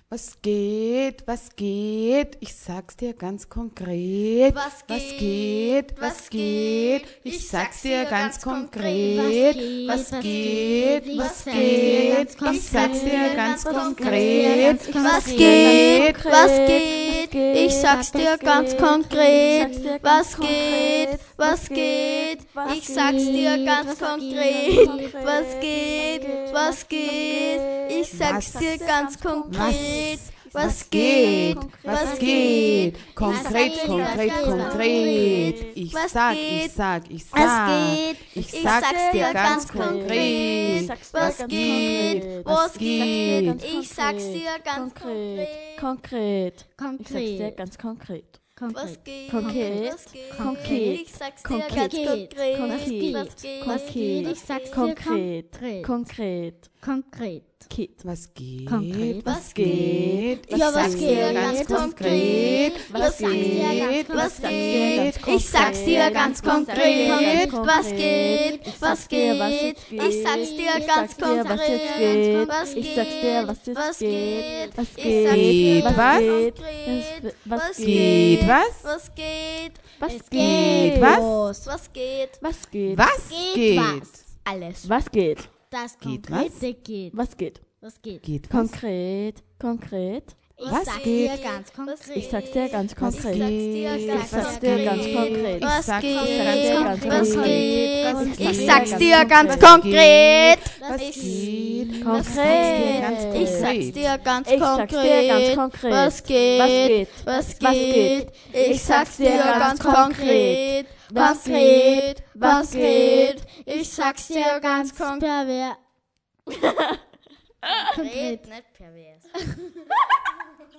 Was geht? Was geht? Ich sag's dir ganz konkret. Was geht? Was geht? Ich sag's dir ganz konkret. Was geht? Was geht? Ich sag's dir ganz konkret. Was geht? Was geht? Ich sag's dir ganz konkret. Was geht? Was geht? Ich sag's dir ganz konkret. Was geht? Was geht? Ich sag's dir ganz konkret. Was geht? Was geht? Konkret, konkret, konkret. Ich sag. Ich sag's dir ganz konkret. Was geht? Was geht? Ich sag's dir ganz konkret. Konkret. Ich sag's dir ganz konkret. Was geht? Konkret. Konkret. Ich sag's dir ganz konkret. Was geht? Ich sag's dir Konkret. Konkret. Konkret. Kit. Was geht? Konkret. Was geht? Ich Ja, was sag's dir geht? ganz konkret. Was geht? Was geht? Ich sag's dir ganz konkret. Was geht? Was geht? Ich sag's dir ganz konkret. Was Ich sag's dir, was geht? jetzt geht. Was Ich sag's dir geht? ganz Was konkret. Geht was? Was geht? Was Geht was? Was geht? Was geht? Was geht? Alles. Was geht? Das Geht Konkrete geht. Was geht? Was geht? Geht was? Konkret. Konkret. Ich Was sag's geht? dir ganz konkret. Ich sag's dir ganz konkret. Ich sag's dir ganz konkret. Was sag's geht? dir ganz Was konkret. geht? Ich sag's dir ganz konkret. Was geht? Konkret. Ich sag's dir ganz Ich sag's dir ganz konkret. Was geht? Was Was geht? geht? Ich sag's dir ganz konkret. Was geht? Was geht? Ich sag's dir ganz konkret. Konkret. Nicht pervers.